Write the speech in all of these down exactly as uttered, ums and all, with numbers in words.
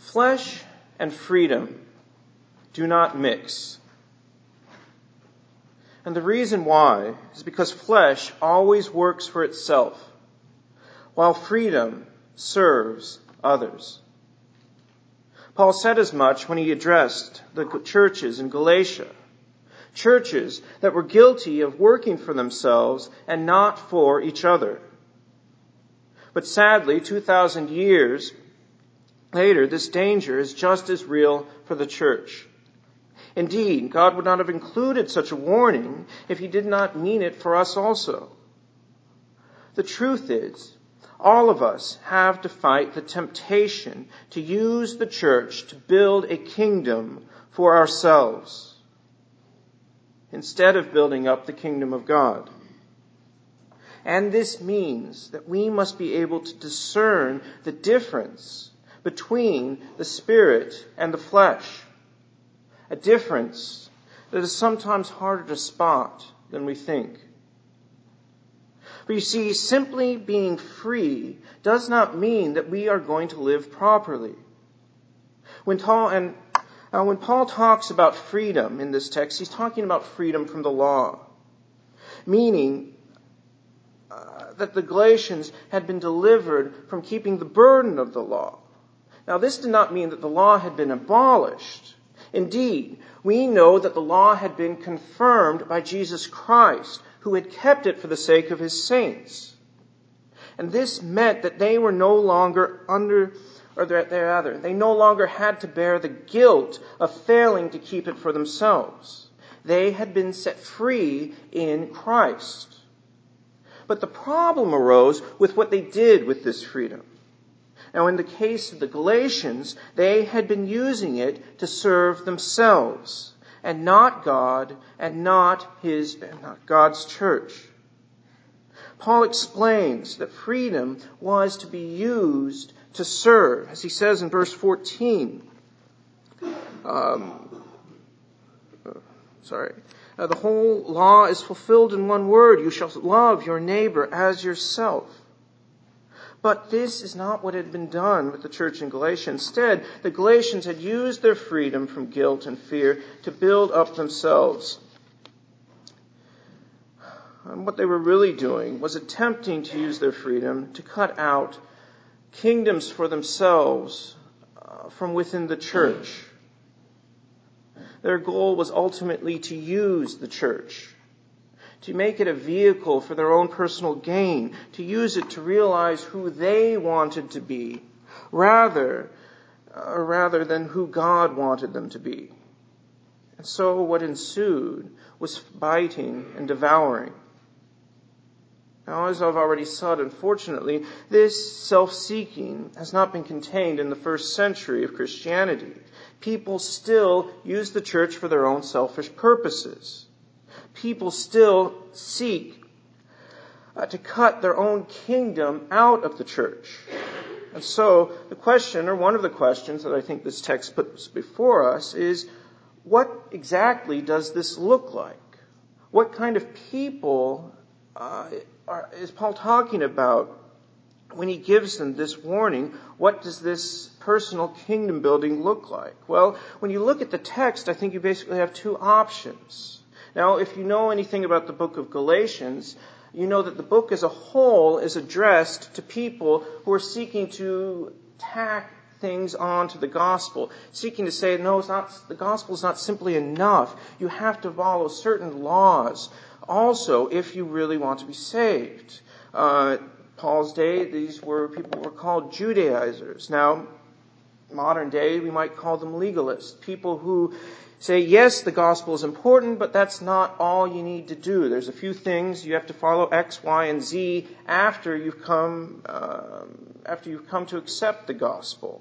Flesh and freedom do not mix. And the reason why is because flesh always works for itself, while freedom serves others. Paul said as much when he addressed the churches in Galatia, churches that were guilty of working for themselves and not for each other. But sadly, two thousand years later, this danger is just as real for the church. Indeed, God would not have included such a warning if he did not mean it for us also. The truth is, all of us have to fight the temptation to use the church to build a kingdom for ourselves, instead of building up the kingdom of God. And this means that we must be able to discern the difference between the spirit and the flesh. A difference that is sometimes harder to spot than we think. But you see, simply being free does not mean that we are going to live properly. When Paul, and, uh, when Paul talks about freedom in this text, he's talking about freedom from the law. Meaning uh, that the Galatians had been delivered from keeping the burden of the law. Now, this did not mean that the law had been abolished. Indeed, we know that the law had been confirmed by Jesus Christ, who had kept it for the sake of his saints. And this meant that they were no longer under, or rather, they no longer had to bear the guilt of failing to keep it for themselves. They had been set free in Christ. But the problem arose with what they did with this freedom. Now, in the case of the Galatians, they had been using it to serve themselves, and not God, and not his, not God's church. Paul explains that freedom was to be used to serve, as he says in verse fourteen. Um, sorry. Uh, the whole law is fulfilled in one word: you shall love your neighbor as yourself. But this is not what had been done with the church in Galatia. Instead, the Galatians had used their freedom from guilt and fear to build up themselves. And what they were really doing was attempting to use their freedom to cut out kingdoms for themselves uh, from within the church. Their goal was ultimately to use the church, to make it a vehicle for their own personal gain, to use it to realize who they wanted to be, rather, uh, rather than who God wanted them to be. And so what ensued was biting and devouring. Now, as I've already said, unfortunately, this self-seeking has not been contained in the first century of Christianity. People still use the church for their own selfish purposes. People still seek uh, to cut their own kingdom out of the church. And so the question, or one of the questions that I think this text puts before us is, what exactly does this look like? What kind of people uh, are, is Paul talking about when he gives them this warning? What does this personal kingdom building look like? Well, when you look at the text, I think you basically have two options. Now, if you know anything about the book of Galatians, you know that the book as a whole is addressed to people who are seeking to tack things onto the gospel, seeking to say, no, it's not, the gospel is not simply enough. You have to follow certain laws also if you really want to be saved. Uh, Paul's day, these were people who were called Judaizers. Now, modern day, we might call them legalists, people who say, yes, the gospel is important, but that's not all you need to do. There's a few things you have to follow X, Y, and Z after you've come um, after you've come to accept the gospel.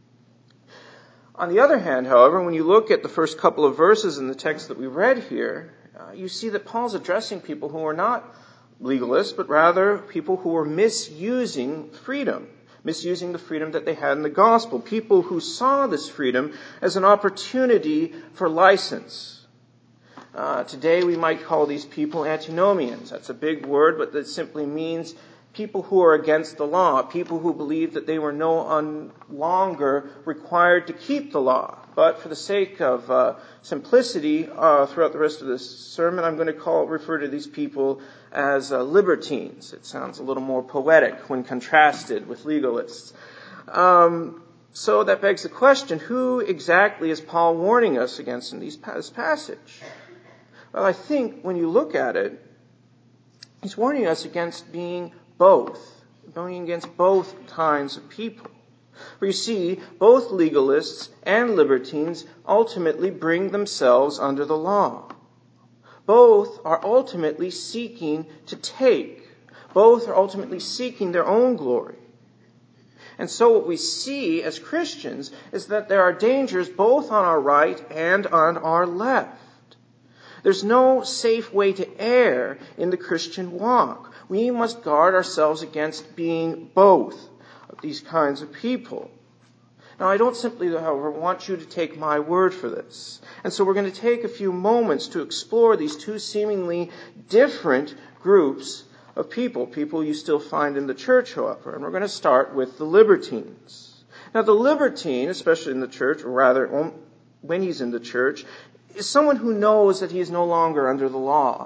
On the other hand, however, when you look at the first couple of verses in the text that we read here, uh, you see that Paul's addressing people who are not legalists, but rather people who are misusing freedom. Misusing the freedom that they had in the gospel. People who saw this freedom as an opportunity for license. Uh, today we might call these people antinomians. That's a big word, but that simply means people who are against the law, people who believe that they were no un- longer required to keep the law. But for the sake of uh, simplicity, uh, throughout the rest of this sermon, I'm going to call refer to these people as uh, libertines. It sounds a little more poetic when contrasted with legalists. Um, so that begs the question, who exactly is Paul warning us against in these, this passage? Well, I think when you look at it, he's warning us against being both, going against both kinds of people. For you see, both legalists and libertines ultimately bring themselves under the law. Both are ultimately seeking to take. Both are ultimately seeking their own glory. And so what we see as Christians is that there are dangers both on our right and on our left. There's no safe way to err in the Christian walk. We must guard ourselves against being both of these kinds of people. Now, I don't simply, however, want you to take my word for this. And so we're going to take a few moments to explore these two seemingly different groups of people, people you still find in the church, however. And we're going to start with the libertines. Now, the libertine, especially in the church, or rather when he's in the church, is someone who knows that he is no longer under the law.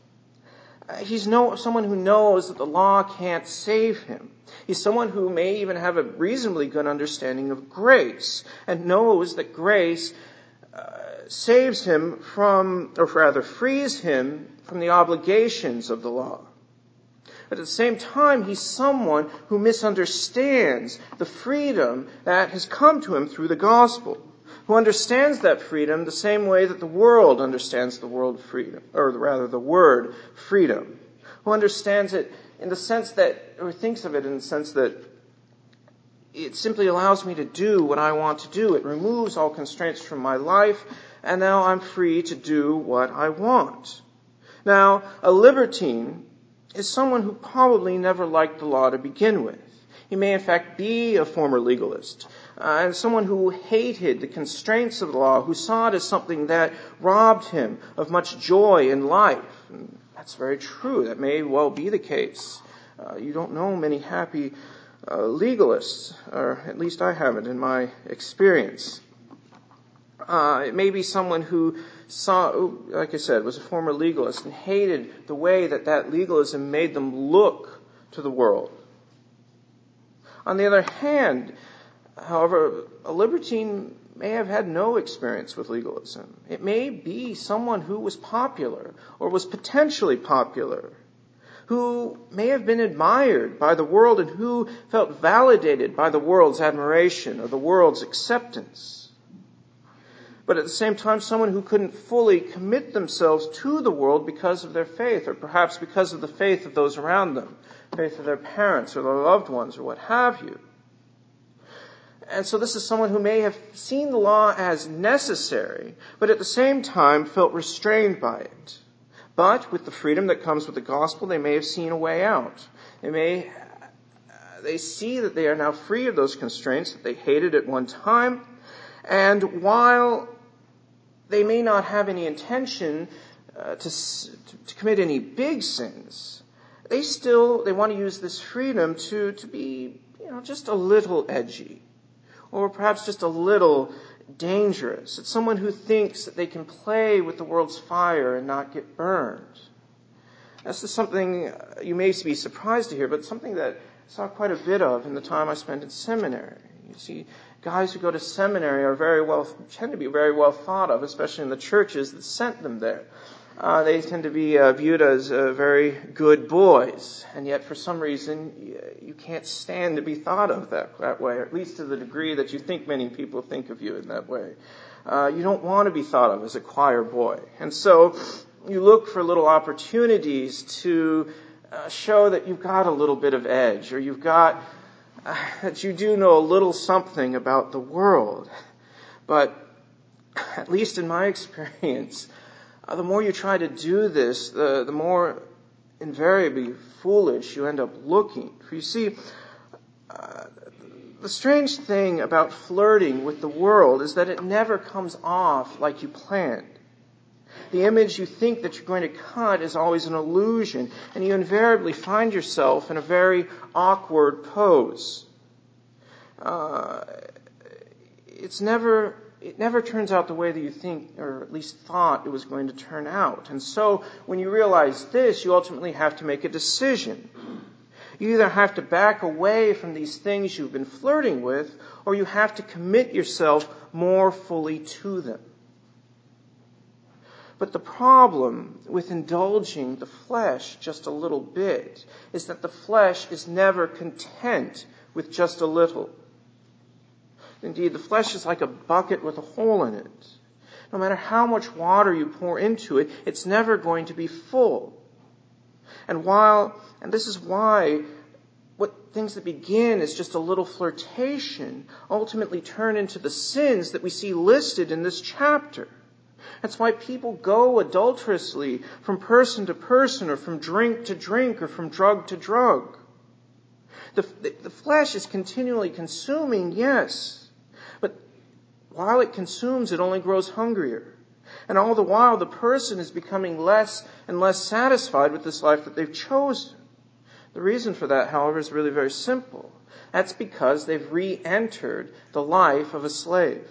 He's no, someone who knows that the law can't save him. He's someone who may even have a reasonably good understanding of grace and knows that grace uh, saves him from, or rather frees him from the obligations of the law. But at the same time, he's someone who misunderstands the freedom that has come to him through the gospel, who understands that freedom the same way that the world understands the world freedom, or rather the word freedom, who understands it in the sense that, or thinks of it in the sense that it simply allows me to do what I want to do. It removes all constraints from my life, and now I'm free to do what I want. Now, a libertine is someone who probably never liked the law to begin with. He may in fact be a former legalist, uh, and someone who hated the constraints of the law, who saw it as something that robbed him of much joy in life. And that's very true. That may well be the case. Uh, you don't know many happy uh, legalists, or at least I haven't in my experience. Uh, it may be someone who saw, like I said, was a former legalist and hated the way that that legalism made them look to the world. On the other hand, however, a libertine may have had no experience with legalism. It may be someone who was popular or was potentially popular, who may have been admired by the world and who felt validated by the world's admiration or the world's acceptance. But at the same time, someone who couldn't fully commit themselves to the world because of their faith, or perhaps because of the faith of those around them, faith of their parents or their loved ones or what have you. And so this is someone who may have seen the law as necessary, but at the same time felt restrained by it. But with the freedom that comes with the gospel, they may have seen a way out. They may, they see that they are now free of those constraints that they hated at one time. And while they may not have any intention uh, to, to commit any big sins, they still, they want to use this freedom to, to be, you know, just a little edgy, or perhaps just a little dangerous. It's someone who thinks that they can play with the world's fire and not get burned. This is something you may be surprised to hear, but something that I saw quite a bit of in the time I spent in seminary. You see, guys who go to seminary are very well, tend to be very well thought of, especially in the churches that sent them there. Uh, they tend to be uh, viewed as uh, very good boys, and yet for some reason you, you can't stand to be thought of that, that way, or at least to the degree that you think many people think of you in that way. Uh, you don't want to be thought of as a choir boy. And so you look for little opportunities to uh, show that you've got a little bit of edge, or you've got, uh, that you do know a little something about the world. But at least in my experience, Uh, the more you try to do this, the, the more invariably foolish you end up looking. For you see, uh, the strange thing about flirting with the world is that it never comes off like you planned. The image you think that you're going to cut is always an illusion, and you invariably find yourself in a very awkward pose. Uh, it's never, it never turns out the way that you think, or at least thought it was going to turn out. And so, when you realize this, you ultimately have to make a decision. You either have to back away from these things you've been flirting with, or you have to commit yourself more fully to them. But the problem with indulging the flesh just a little bit is that the flesh is never content with just a little. Indeed, the flesh is like a bucket with a hole in it. No matter how much water you pour into it, it's never going to be full. And while, and this is why what things that begin as just a little flirtation ultimately turn into the sins that we see listed in this chapter. That's why people go adulterously from person to person, or from drink to drink, or from drug to drug. The, the, the flesh is continually consuming, yes, but while it consumes, it only grows hungrier. And all the while, the person is becoming less and less satisfied with this life that they've chosen. The reason for that, however, is really very simple. That's because they've re-entered the life of a slave.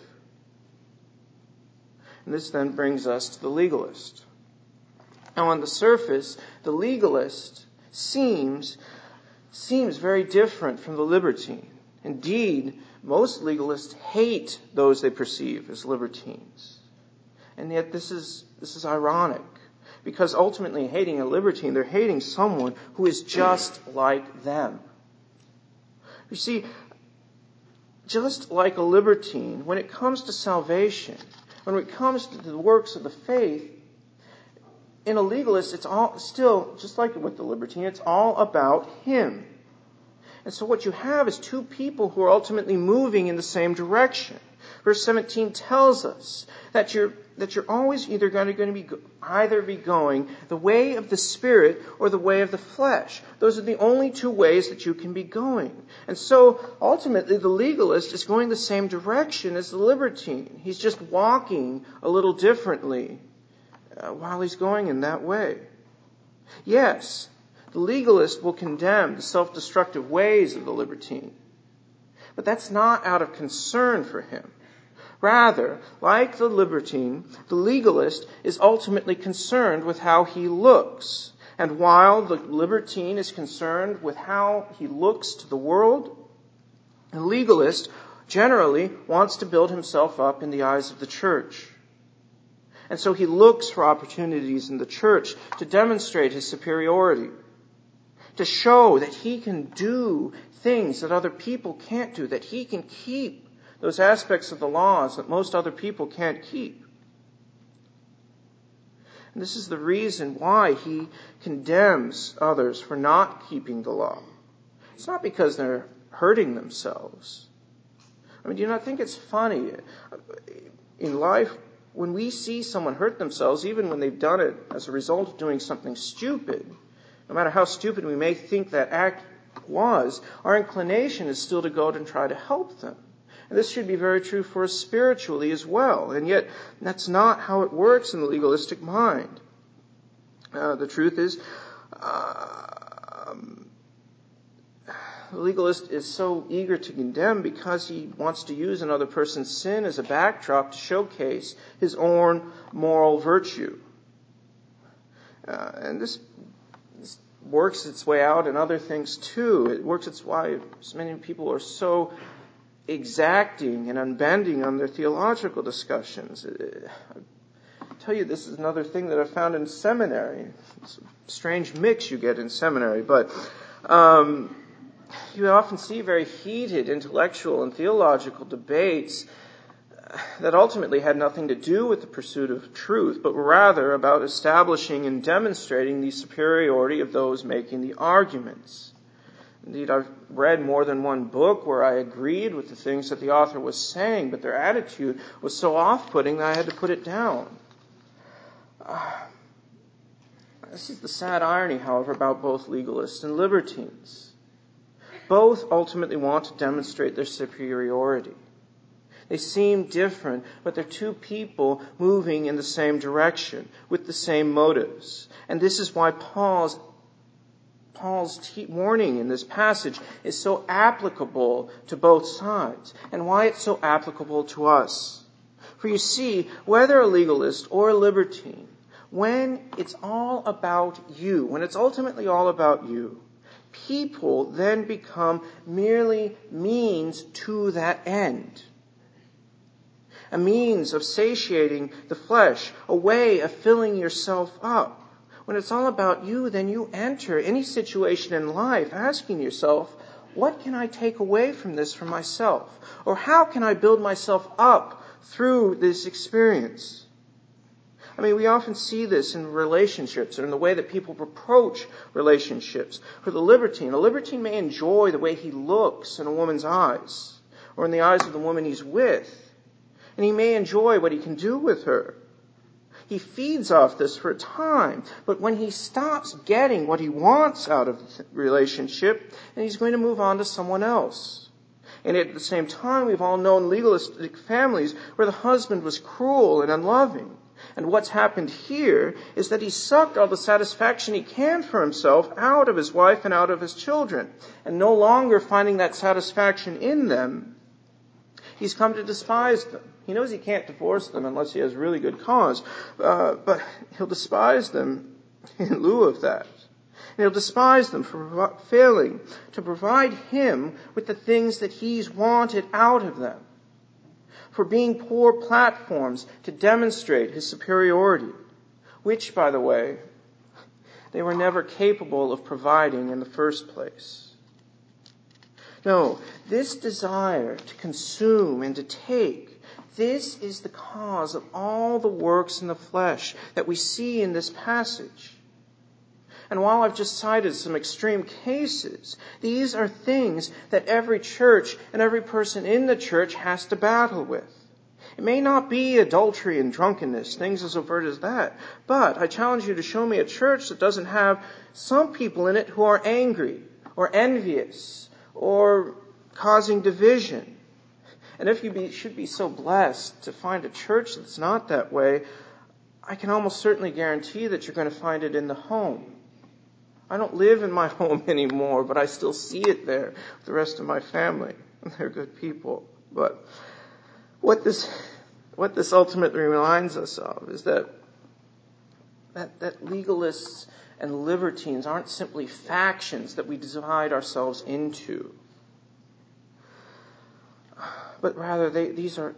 And this then brings us to the legalist. Now, on the surface, the legalist seems, seems very different from the libertine. Indeed, most legalists hate those they perceive as libertines. And yet this is, this is ironic, because ultimately hating a libertine, they're hating someone who is just like them. You see, just like a libertine, when it comes to salvation, when it comes to the works of the faith, in a legalist, it's all still, just like with the libertine, it's all about him. And so what you have is two people who are ultimately moving in the same direction. Verse seventeen tells us that you're that you're always either going to, going to be either be going the way of the Spirit or the way of the flesh. Those are the only two ways that you can be going. And so ultimately the legalist is going the same direction as the libertine. He's just walking a little differently uh, while he's going in that way. Yes, the legalist will condemn the self-destructive ways of the libertine, but that's not out of concern for him. Rather, like the libertine, the legalist is ultimately concerned with how he looks. And while the libertine is concerned with how he looks to the world, the legalist generally wants to build himself up in the eyes of the church. And so he looks for opportunities in the church to demonstrate his superiority, to show that he can do things that other people can't do, that he can keep those aspects of the laws that most other people can't keep. And this is the reason why he condemns others for not keeping the law. It's not because they're hurting themselves. I mean, do you not think it's funny? In life, when we see someone hurt themselves, even when they've done it as a result of doing something stupid, no matter how stupid we may think that act was, our inclination is still to go out and try to help them. And this should be very true for us spiritually as well. And yet, that's not how it works in the legalistic mind. Uh, the truth is, uh, um, the legalist is so eager to condemn because he wants to use another person's sin as a backdrop to showcase his own moral virtue. Uh, and this, this works its way out in other things too. It works its way. So many people are so exacting and unbending on their theological discussions. I tell you, this is another thing that I found in seminary. It's a strange mix you get in seminary, but um, you often see very heated intellectual and theological debates that ultimately had nothing to do with the pursuit of truth, but rather about establishing and demonstrating the superiority of those making the arguments. Indeed, I've read more than one book where I agreed with the things that the author was saying, but their attitude was so off-putting that I had to put it down. Uh, this is the sad irony, however, about both legalists and libertines. Both ultimately want to demonstrate their superiority. They seem different, but they're two people moving in the same direction with the same motives. And this is why Paul's Paul's te- warning in this passage is so applicable to both sides, and why it's so applicable to us. For you see, whether a legalist or a libertine, when it's all about you, when it's ultimately all about you, people then become merely means to that end. A means of satiating the flesh, a way of filling yourself up. When it's all about you, then you enter any situation in life asking yourself, what can I take away from this for myself? Or how can I build myself up through this experience? I mean, we often see this in relationships and in the way that people approach relationships. For the libertine, a libertine may enjoy the way he looks in a woman's eyes or in the eyes of the woman he's with. And he may enjoy what he can do with her. He feeds off this for a time, but when he stops getting what he wants out of the relationship, then he's going to move on to someone else. And at the same time, we've all known legalistic families where the husband was cruel and unloving. And what's happened here is that he sucked all the satisfaction he can for himself out of his wife and out of his children. And no longer finding that satisfaction in them, he's come to despise them. He knows he can't divorce them unless he has really good cause, uh, but he'll despise them in lieu of that. And he'll despise them for failing to provide him with the things that he's wanted out of them, for being poor platforms to demonstrate his superiority, which, by the way, they were never capable of providing in the first place. No, this desire to consume and to take, this is the cause of all the works in the flesh that we see in this passage. And while I've just cited some extreme cases, these are things that every church and every person in the church has to battle with. It may not be adultery and drunkenness, things as overt as that, but I challenge you to show me a church that doesn't have some people in it who are angry or envious or causing division. And if you be, should be so blessed to find a church that's not that way, I can almost certainly guarantee that you're going to find it in the home. I don't live in my home anymore, but I still see it there with the rest of my family. They're good people. But what this what this ultimately reminds us of is that that, that legalists and libertines aren't simply factions that we divide ourselves into, but rather they, these are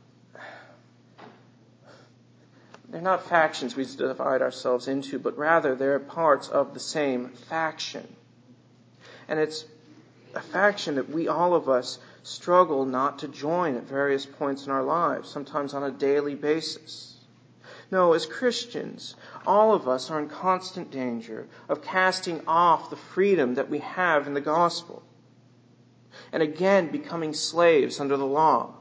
they're not factions we divide ourselves into, but rather they're parts of the same faction. And it's a faction that we, all of us, struggle not to join at various points in our lives, sometimes on a daily basis. No, as Christians, all of us are in constant danger of casting off the freedom that we have in the gospel, and again becoming slaves under the law.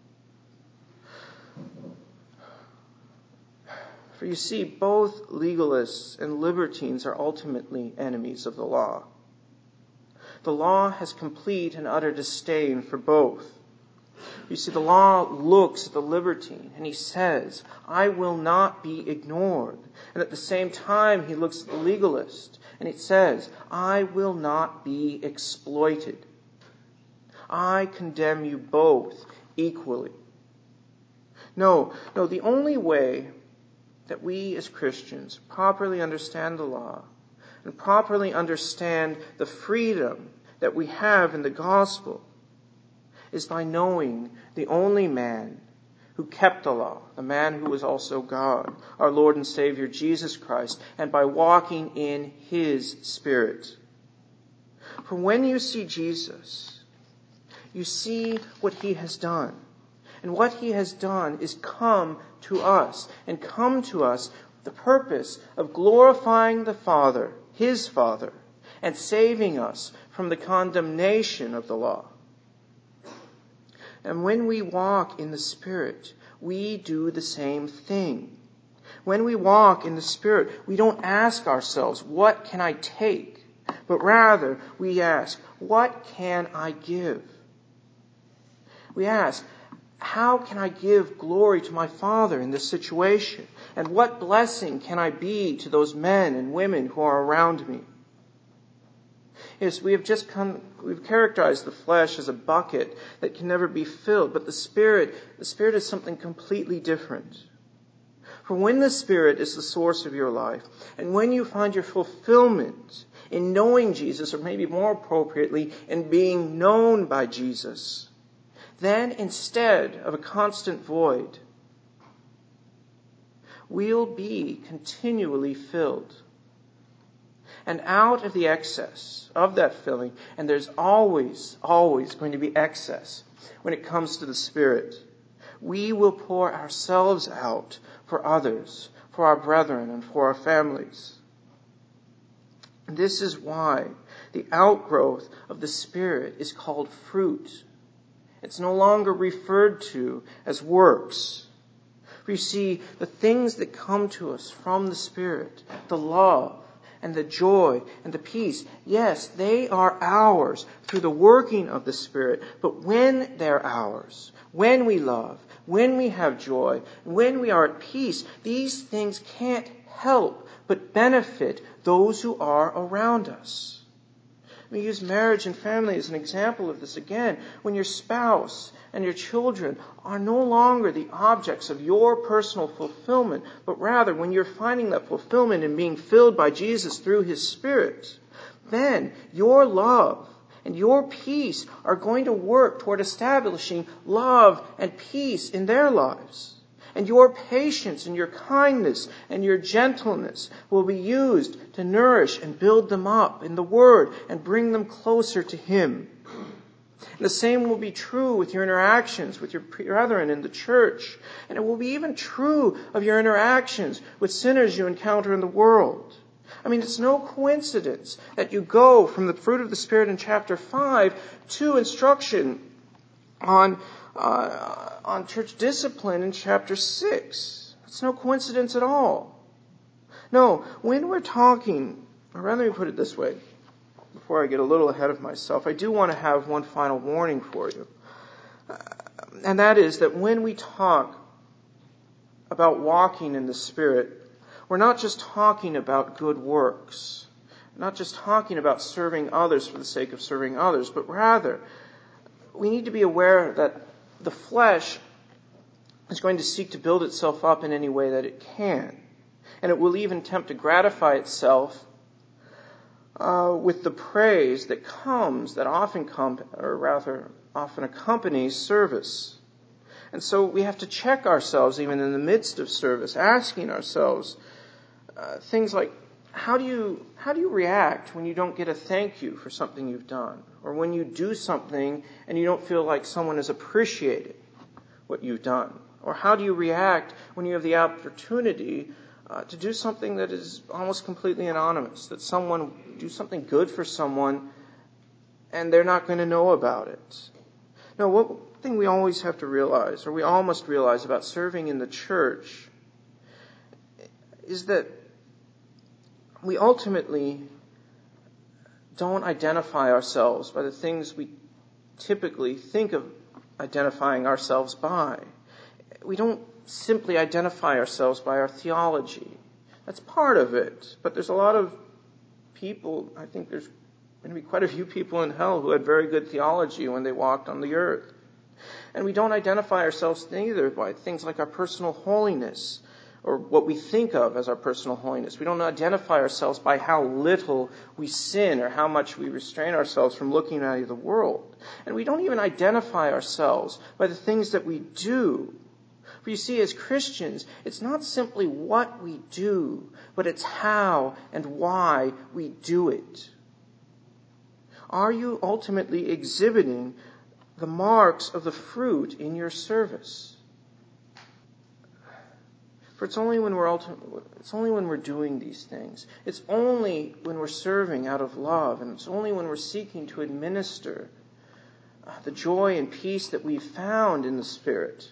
For you see, both legalists and libertines are ultimately enemies of the law. The law has complete and utter disdain for both. You see, the law looks at the libertine and he says, I will not be ignored. And at the same time, he looks at the legalist and it says, I will not be exploited. I condemn you both equally. No, no, the only way that we as Christians properly understand the law and properly understand the freedom that we have in the gospel is by knowing the only man who kept the law, the man who was also God, our Lord and Savior Jesus Christ, and by walking in his Spirit. For when you see Jesus, you see what he has done. And what he has done is come to us, and come to us with the purpose of glorifying the Father, his Father, and saving us from the condemnation of the law. And when we walk in the Spirit, we do the same thing. When we walk in the Spirit, we don't ask ourselves, what can I take? But rather, we ask, what can I give? We ask, how can I give glory to my Father in this situation? And what blessing can I be to those men and women who are around me? Yes, we have just come, we've characterized the flesh as a bucket that can never be filled, but the Spirit, the Spirit is something completely different. For when the Spirit is the source of your life, and when you find your fulfillment in knowing Jesus, or maybe more appropriately, in being known by Jesus, then instead of a constant void, we'll be continually filled. And out of the excess of that filling, and there's always, always going to be excess when it comes to the Spirit, we will pour ourselves out for others, for our brethren, and for our families. And this is why the outgrowth of the Spirit is called fruit. It's no longer referred to as works. For you see, the things that come to us from the Spirit, the love and the joy and the peace, yes, they are ours through the working of the Spirit. But when they're ours, when we love, when we have joy, when we are at peace, these things can't help but benefit those who are around us. We use marriage and family as an example of this again. When your spouse and your children are no longer the objects of your personal fulfillment, but rather when you're finding that fulfillment in being filled by Jesus through His Spirit, then your love and your peace are going to work toward establishing love and peace in their lives. And your patience and your kindness and your gentleness will be used to nourish and build them up in the Word and bring them closer to Him. And the same will be true with your interactions with your brethren in the church. And it will be even true of your interactions with sinners you encounter in the world. I mean, it's no coincidence that you go from the fruit of the Spirit in chapter five to instruction on uh, on church discipline in chapter six. It's no coincidence at all. No, when we're talking, or rather let me put it this way, before I get a little ahead of myself, I do want to have one final warning for you. Uh, and that is that when we talk about walking in the Spirit, we're not just talking about good works, not just talking about serving others for the sake of serving others, but rather we need to be aware that the flesh is going to seek to build itself up in any way that it can. And it will even attempt to gratify itself uh, with the praise that comes, that often comes, or rather often accompanies service. And so we have to check ourselves even in the midst of service, asking ourselves uh, things like, how do you how do you react when you don't get a thank you for something you've done? Or when you do something and you don't feel like someone has appreciated what you've done? Or how do you react when you have the opportunity uh, to do something that is almost completely anonymous, that someone, do something good for someone and they're not going to know about it? No, one thing we always have to realize, or we all must realize about serving in the church, is that we ultimately don't identify ourselves by the things we typically think of identifying ourselves by. We don't simply identify ourselves by our theology. That's part of it. But there's a lot of people, I think there's going to be quite a few people in hell who had very good theology when they walked on the earth. And we don't identify ourselves either by things like our personal holiness, or what we think of as our personal holiness. We don't identify ourselves by how little we sin or how much we restrain ourselves from looking at the world. And we don't even identify ourselves by the things that we do. For you see, as Christians, it's not simply what we do, but it's how and why we do it. Are you ultimately exhibiting the marks of the fruit in your service? For it's only when we're ulti- it's only when we're doing these things. It's only when we're serving out of love, and it's only when we're seeking to administer uh, the joy and peace that we've found in the Spirit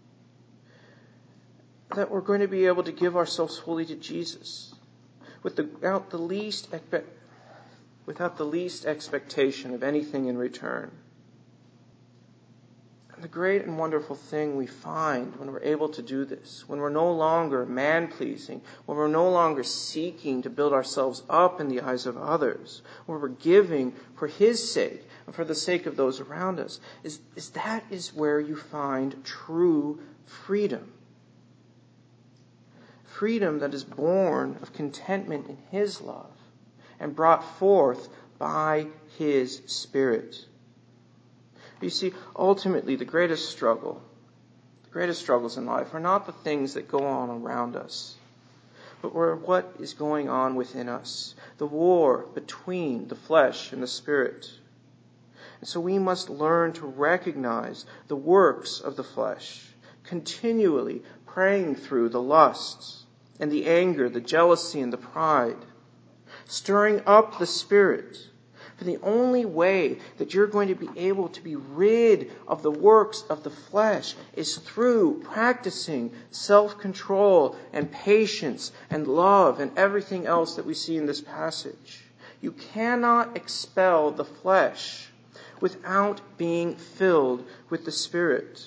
that we're going to be able to give ourselves fully to Jesus, with the, without the least expe- without the least expectation of anything in return. And The great and wonderful thing we find when we're able to do this, when we're no longer man-pleasing, when we're no longer seeking to build ourselves up in the eyes of others, when we're giving for His sake and for the sake of those around us, is, is that is where you find true freedom. Freedom that is born of contentment in His love and brought forth by His Spirit. You see, ultimately, the greatest struggle, the greatest struggles in life are not the things that go on around us, but were what is going on within us, the war between the flesh and the Spirit. And so we must learn to recognize the works of the flesh, continually praying through the lusts and the anger, the jealousy and the pride, stirring up the Spirit. For the only way that you're going to be able to be rid of the works of the flesh is through practicing self-control and patience and love and everything else that we see in this passage. You cannot expel the flesh without being filled with the Spirit.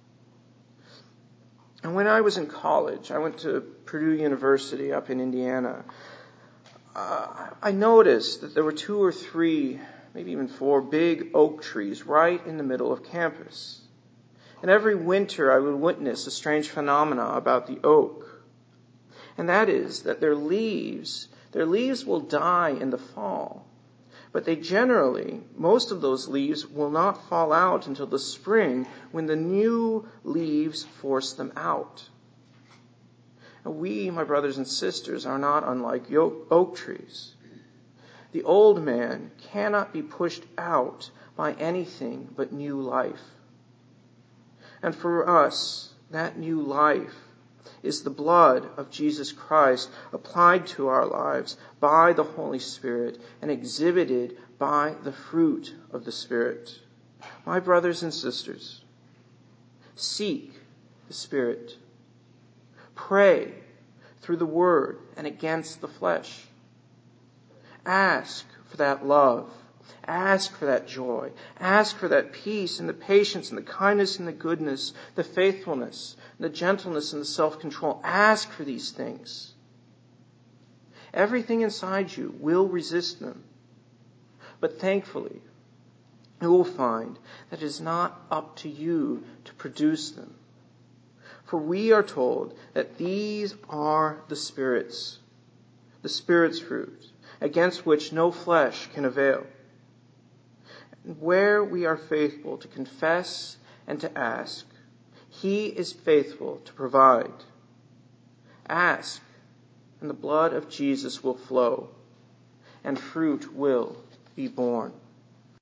And when I was in college, I went to Purdue University up in Indiana. Uh, I noticed that there were two or three, maybe even four, big oak trees right in the middle of campus. And every winter I would witness a strange phenomena about the oak. And that is that their leaves, their leaves will die in the fall. But they generally, most of those leaves will not fall out until the spring when the new leaves force them out. We, my brothers and sisters, are not unlike oak trees. The old man cannot be pushed out by anything but new life. And for us, that new life is the blood of Jesus Christ applied to our lives by the Holy Spirit and exhibited by the fruit of the Spirit. My brothers and sisters, seek the Spirit. Pray through the Word and against the flesh. Ask for that love. Ask for that joy. Ask for that peace and the patience and the kindness and the goodness, the faithfulness, the gentleness and the self-control. Ask for these things. Everything inside you will resist them. But thankfully, you will find that it is not up to you to produce them. For we are told that these are the Spirit's, the Spirit's fruit, against which no flesh can avail. And where we are faithful to confess and to ask, He is faithful to provide. Ask, and the blood of Jesus will flow, and fruit will be born.